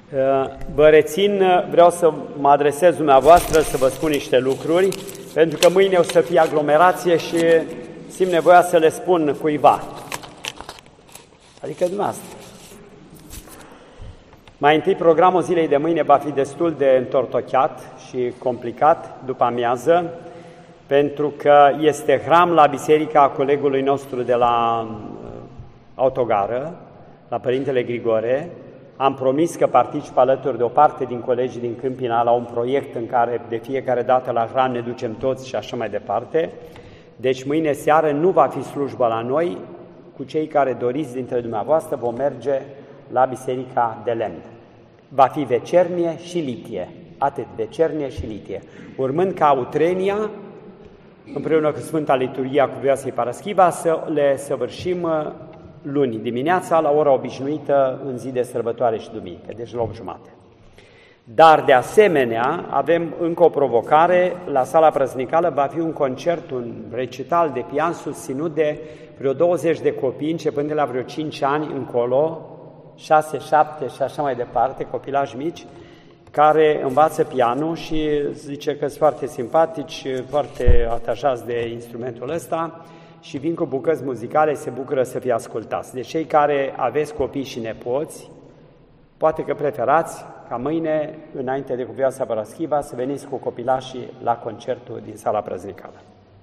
Vă rețin, vreau să mă adresez dumneavoastră să vă spun niște lucruri, pentru că mâine o să fie aglomerație și simt nevoia să le spun cuiva. Adică dumneavoastră. Mai întâi, programul zilei de mâine va fi destul de întortocheat și complicat după amiază, pentru că este hram la biserica colegului nostru de la autogară, la Părintele Grigore. Am promis că particip alături de o parte din colegii din Câmpina la un proiect în care de fiecare dată la hram ne ducem toți și așa mai departe. Deci mâine seară nu va fi slujba la noi, cu cei care doriți dintre dumneavoastră vom merge la biserica de lemn. Va fi vecernie și litie, atât, vecernie și litie. Urmând ca Utrenia, împreună cu Sfânta Liturghia cu Vioasei Paraschiva, să le săvârșim luni dimineața la ora obișnuită în zi de sărbătoare și duminică, deci la 8:30. Dar de asemenea avem încă o provocare, la sala prăznicală va fi un concert, un recital de pian susținut de vreo 20 de copii, începând de la vreo 5 ani încolo, 6, 7 și așa mai departe, copilași mici, care învață pianul și zice că sunt foarte simpatici, foarte atașați de instrumentul ăsta și vin cu bucăți muzicale, se bucură să fie ascultați. Deci cei care aveți copii și nepoți, poate că preferați ca mâine, înainte de Vioasa Paraschiva, să veniți cu copilașii la concertul din sala prăznicală.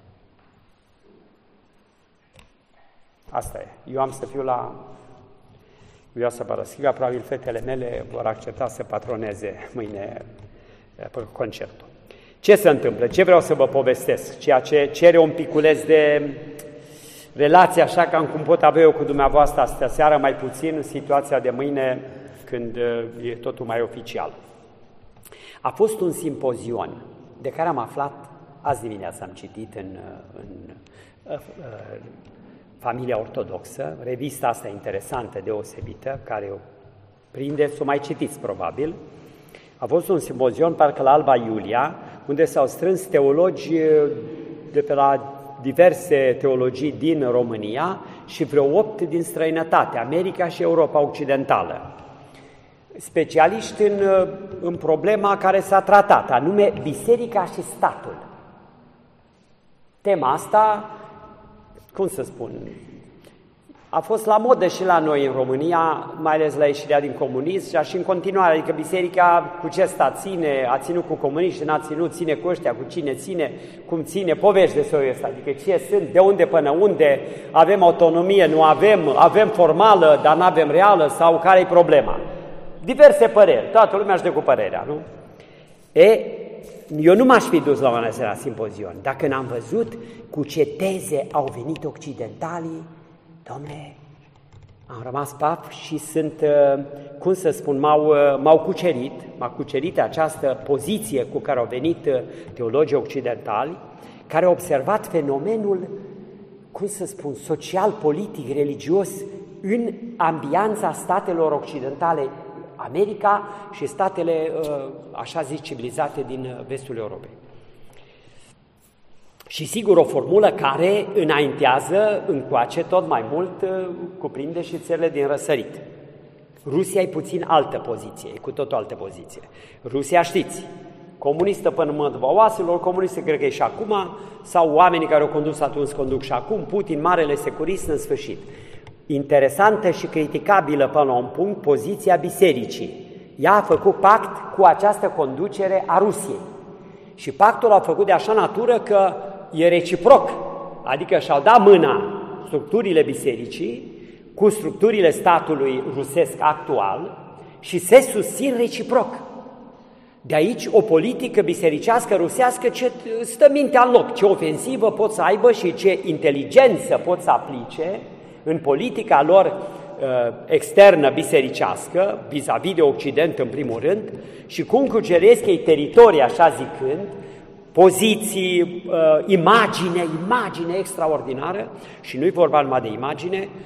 Asta e. Eu am să fiu la Vioasa Paraschiva, probabil fetele mele vor accepta să patroneze mâine concertul. Ce se întâmplă? Ce vreau să vă povestesc? Ceea ce cere un piculeț de relație, așa cam cum pot avea eu cu dumneavoastră astă seară, mai puțin în situația de mâine, când e totul mai oficial. A fost un simpozion de care am aflat, azi dimineața am citit în Familia Ortodoxă, revista asta interesantă, deosebită, care o prindeți, o mai citiți probabil. A fost un simpozion, parcă la Alba Iulia, unde s-au strâns teologi de pe la diverse teologii din România și vreo 8 din străinătate, America și Europa Occidentală. Specialiști în problema care s-a tratat, anume Biserica și statul. Tema asta, cum să spun, a fost la modă și la noi în România, mai ales la ieșirea din comunism și în continuare, adică biserica cu ce stat ține, a ținut cu comuniști, n-a ținut, ține cu ăștia, cu cine ține, cum ține, povești de soiul ăsta, adică ce sunt, de unde până unde, avem autonomie, nu avem formală, dar nu avem reală, sau care-i problema? Diverse păreri, toată lumea își dă cu părerea, nu? Eu nu m-aș fi dus la un asemenea simpozion, dacă n-am văzut cu ce teze au venit occidentalii. Dom'le, am rămas paf și sunt, cum să spun, m-au cucerit această poziție cu care au venit teologii occidentali, care au observat fenomenul, cum să spun, social, politic, religios în ambianța statelor occidentale, America și statele, așa zis, civilizate din vestul Europei. Și sigur o formulă care înaintează încoace tot mai mult, cuprinde și țările din răsărit. Rusia e puțin altă poziție, e cu tot o altă poziție. Rusia, știți, comunistă până în mădva oaselor, comunistă cred că e și acum, sau oamenii care au condus atunci conduc și acum, Putin, marele securist, în sfârșit. Interesantă și criticabilă până la un punct poziția bisericii. Ea a făcut pact cu această conducere a Rusiei. Și pactul a făcut de așa natură că e reciproc, adică și-au dat mâna structurile bisericii cu structurile statului rusesc actual și se susțin reciproc. De aici o politică bisericească rusească ce stă mintea în loc, ce ofensivă pot să aibă și ce inteligență pot să aplice în politica lor externă bisericească, vis-a-vis de Occident în primul rând, și cum cuceresc ei teritorii, așa zicând, poziții, imagine extraordinară, și nu-i vorba numai de imagine,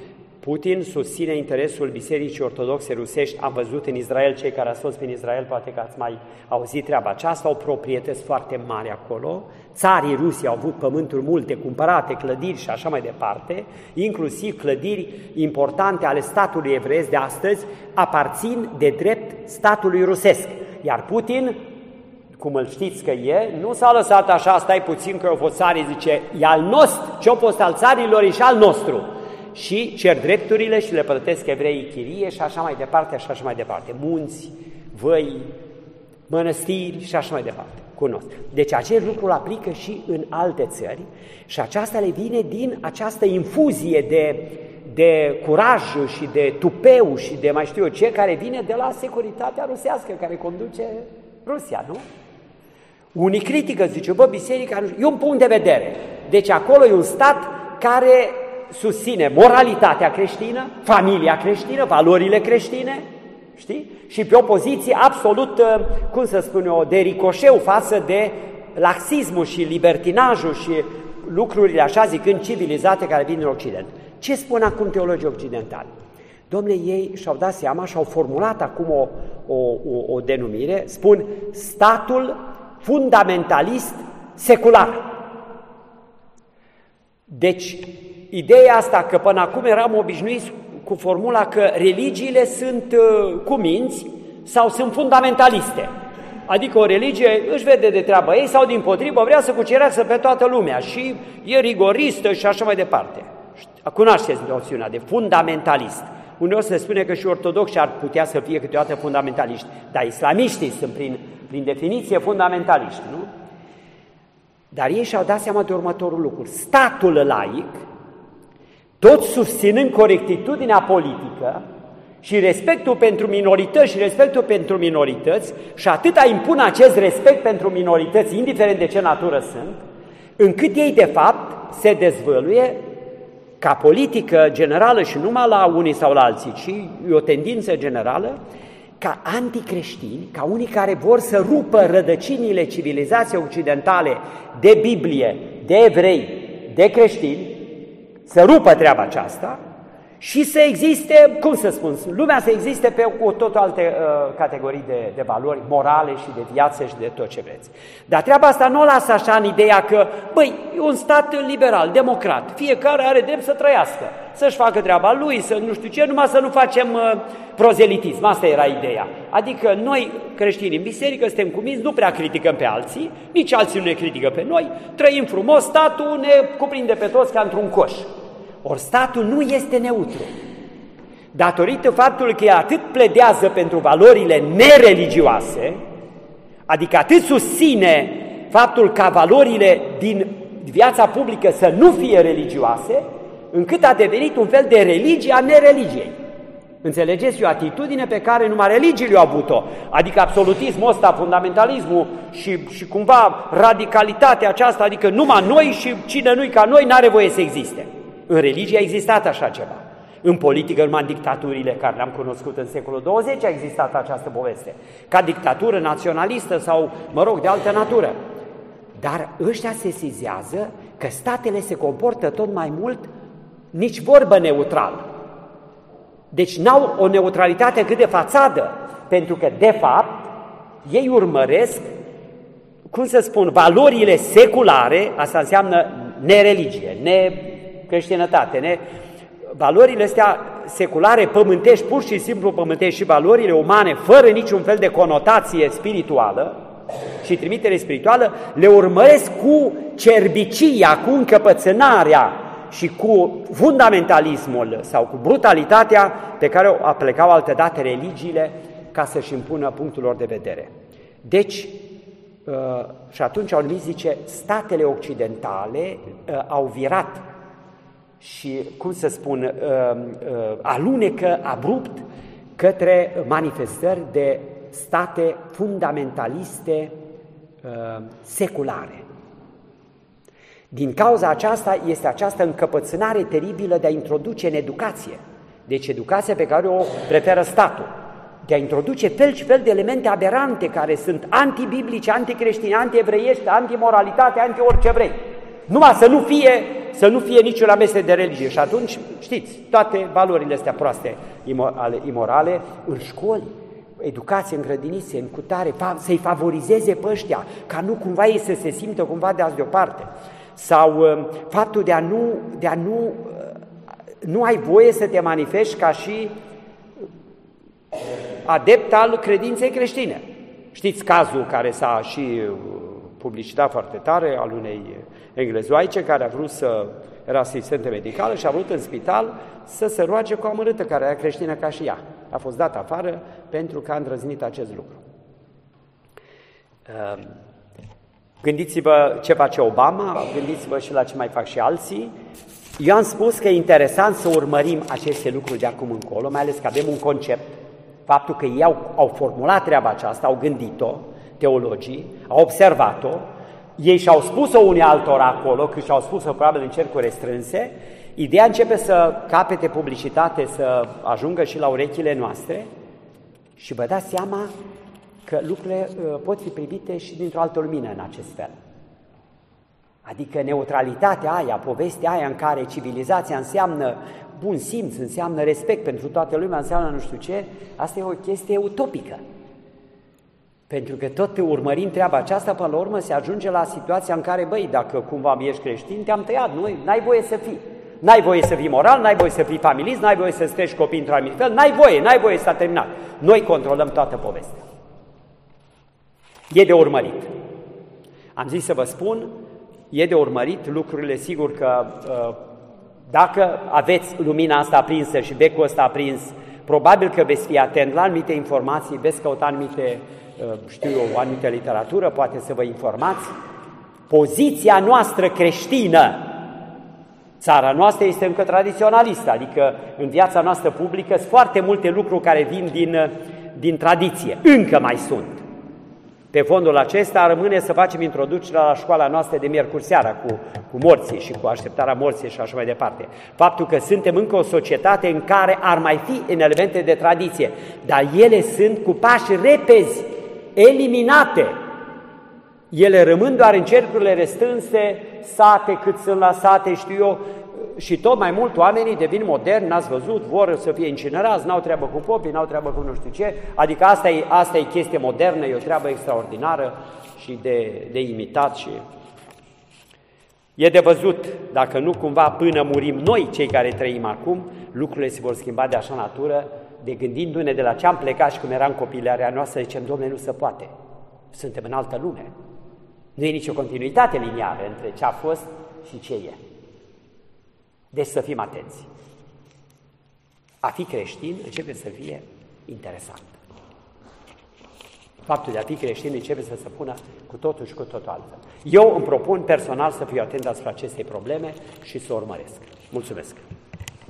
Putin susține interesul Bisericii Ortodoxe Rusești. Am văzut în Israel, cei care ați fost prin Israel, poate că ați mai auzit treaba aceasta, au proprietăți foarte mari acolo. Țarii Rusii au avut pământuri multe, cumpărate, clădiri și așa mai departe, inclusiv clădiri importante ale statului evreiesc de astăzi, aparțin de drept statului rusesc. Iar Putin, cum îl știți că e, nu s-a lăsat așa, stai puțin că au fost țarii, zice, e al nostru, ce-o fost al țarilor e și al nostru. Și cer drepturile și le plătesc evreii chirie și așa mai departe, și așa mai departe. Munți, văi, mănăstiri și așa mai departe. Cunosc. Deci acest lucru îl aplică și în alte țări și aceasta le vine din această infuzie de curaj și de tupeu și de mai știu eu ce, care vine de la securitatea rusească care conduce Rusia, nu? Unii critică, zice, bă, biserica, e un punct de vedere. Deci acolo e un stat care susține moralitatea creștină, familia creștină, valorile creștine, știi? Și pe o poziție absolut, cum să spun eu, de ricoșeu față de laxismul și libertinajul și lucrurile, așa zicând, civilizate care vin din Occident. Ce spun acum teologii occidentali? Dom'le, ei și-au dat seama și-au formulat acum o denumire, spun statul fundamentalist secular. Deci, ideea asta că până acum eram obișnuiți cu formula că religiile sunt cuminți sau sunt fundamentaliste. Adică o religie își vede de treaba ei sau dimpotrivă vrea să cucerească pe toată lumea și e rigoristă și așa mai departe. Cunoașteți noțiunea de fundamentalist. Uneori se spune că și ortodoxi ar putea să fie câteodată fundamentaliști, dar islamiștii sunt prin definiție fundamentaliști, nu? Dar ei și-au dat seama de următorul lucru. Statul laic, tot susținând corectitudinea politică și respectul pentru minorități și respectul pentru minorități, și atâta impun acest respect pentru minorități, indiferent de ce natură sunt, încât ei, de fapt, se dezvăluie ca politică generală și numai la unii sau la alții, ci e o tendință generală, ca anticreștini, ca unii care vor să rupă rădăcinile civilizației occidentale de Biblie, de evrei, de creștini, să rupă treaba aceasta și să existe, cum să spun, lumea să existe pe o tot alte categorii de valori morale și de viață și de tot ce vreți. Dar treaba asta nu o lasă așa în ideea că, băi, e un stat liberal, democrat, fiecare are drept să trăiască, să-și facă treaba lui, să nu știu ce, numai să nu facem prozelitism, asta era ideea. Adică noi, creștini în biserică, suntem cuminți, nu prea criticăm pe alții, nici alții nu ne critică pe noi, trăim frumos, statul ne cuprinde pe toți ca într-un coș. Ori statul nu este neutru. Datorită faptului că atât pledează pentru valorile nereligioase, adică atât susține faptul ca valorile din viața publică să nu fie religioase, încât a devenit un fel de religie a nereligiei. Înțelegeți? O atitudine pe care numai religiile au avut-o, adică absolutismul ăsta, fundamentalismul și cumva radicalitatea aceasta, adică numai noi și cine nu-i ca noi n-are voie să existe. În religie a existat așa ceva. În politică, numai în dictaturile care le-am cunoscut în secolul 20 a existat această poveste. Ca dictatură naționalistă sau, mă rog, de altă natură. Dar ăștia se sesizează că statele se comportă tot mai mult nici vorbă neutral. Deci n-au o neutralitate cât de fațadă, pentru că, de fapt, ei urmăresc, cum să spun, valorile seculare, asta înseamnă nereligie, necreștinătate, valorile astea seculare, pământești, pur și simplu pământești, și valorile umane, fără niciun fel de conotație spirituală și trimitere spirituală, le urmăresc cu cerbicia, cu încăpățânarea și cu fundamentalismul sau cu brutalitatea pe care o aplicau altădată religiile ca să-și impună punctul lor de vedere. Deci, și atunci au numit, zice, statele occidentale au virat și, cum să spun, alunecă abrupt către manifestări de state fundamentaliste seculare. Din cauza aceasta este această încăpățânare teribilă de a introduce în educație, deci educația pe care o preferă statul, de a introduce fel și fel de elemente aberante care sunt antibiblice, anticreștine, antievreiești, antimoralitate, anti-orice vrei. Numai să nu fie să nu fie niciun amestec de religie. Și atunci, știți, toate valorile astea proaste, imorale, în școli, educație, în grădinițe, în cutare, să-i favorizeze pe ăștia, ca nu cumva ei să se simtă cumva de azi deoparte. Sau faptul de a nu ai voie să te manifesti ca și adept al credinței creștine. Știți cazul care s-a și publicitat foarte tare al unei englezoaice care a vrut era asistentă medicală și a vrut în spital să se roage cu o amărâtă care era creștină ca și ea. A fost dată afară pentru că a îndrăznit acest lucru. Gândiți-vă ce face Obama, gândiți-vă și la ce mai fac și alții. Eu am spus că e interesant să urmărim aceste lucruri de acum încolo, mai ales că avem un concept, faptul că ei au formulat treaba aceasta, au gândit-o, teologii, au observat-o, ei și-au spus-o unii altora acolo, că și-au spus-o probabil în cercuri restrânse, ideea începe să capete publicitate, să ajungă și la urechile noastre și vă dați seama că lucrurile pot fi privite și dintr-o altă lumină în acest fel. Adică neutralitatea aia, povestea aia în care civilizația înseamnă bun simț, înseamnă respect pentru toată lumea, înseamnă nu știu ce, asta e o chestie utopică. Pentru că tot urmărind treaba aceasta, până la urmă se ajunge la situația în care, băi, dacă cumva ești creștin, te-am tăiat, n-ai voie să fii. N-ai voie să fii moral, n-ai voie să fii familist, n-ai voie să-ți crești copii într-un anumit fel, n-ai voie, s-a terminat. Noi controlăm toată povestea. E de urmărit. Am zis să vă spun, e de urmărit lucrurile, sigur că dacă aveți lumina asta aprinsă și becul ăsta aprins, probabil că veți fi atent la anumite informații, veți căuta anumite, o anumită literatură, poate să vă informați. Poziția noastră creștină, țara noastră este încă tradiționalistă, adică în viața noastră publică sunt foarte multe lucruri care vin din tradiție, încă mai sunt. Pe fondul acesta rămâne să facem introducerea la școala noastră de miercuri seara cu morții și cu așteptarea morții și așa mai departe. Faptul că suntem încă o societate în care ar mai fi în elemente de tradiție, dar ele sunt cu pași repezi, eliminate. Ele rămân doar în cercurile restrânse, sate cât sunt la sate, știu eu, și tot mai mult oamenii devin moderni, n-ați văzut, vor să fie incinerați, n-au treabă cu popii, n-au treabă cu nu știu ce, adică asta e chestie modernă, e o treabă extraordinară și de imitat și e de văzut, dacă nu cumva până murim noi, cei care trăim acum, lucrurile se vor schimba de așa natură, de gândindu-ne de la ce am plecat și cum era în copilăria noastră, zicem, Dom'le, nu se poate, suntem în altă lume, nu e nicio continuitate liniară între ce a fost și ce e. Deci să fim atenți. A fi creștin începe să fie interesant. Faptul de a fi creștin începe să se pună cu totul și cu totul altfel. Eu îmi propun personal să fiu atent asupra acestei probleme și să o urmăresc. Mulțumesc!